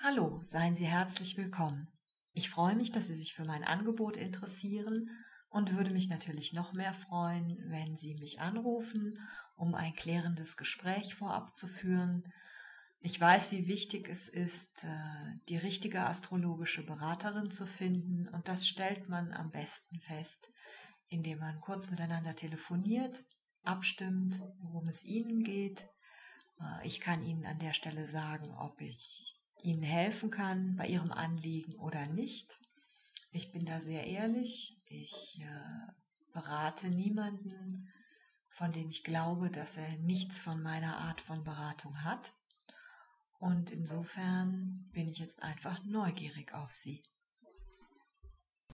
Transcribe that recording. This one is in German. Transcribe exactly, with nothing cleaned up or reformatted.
Hallo, seien Sie herzlich willkommen. Ich freue mich, dass Sie sich für mein Angebot interessieren und würde mich natürlich noch mehr freuen, wenn Sie mich anrufen, um ein klärendes Gespräch vorab zu führen. Ich weiß, wie wichtig es ist, äh, die richtige astrologische Beraterin zu finden, und das stellt man am besten fest, indem man kurz miteinander telefoniert, abstimmt, worum es Ihnen geht. Äh, Ich kann Ihnen an der Stelle sagen, ob ich Ihnen helfen kann bei Ihrem Anliegen oder nicht. Ich bin da sehr ehrlich. Ich äh, berate niemanden, von dem ich glaube, dass er nichts von meiner Art von Beratung hat. Und insofern bin ich jetzt einfach neugierig auf Sie.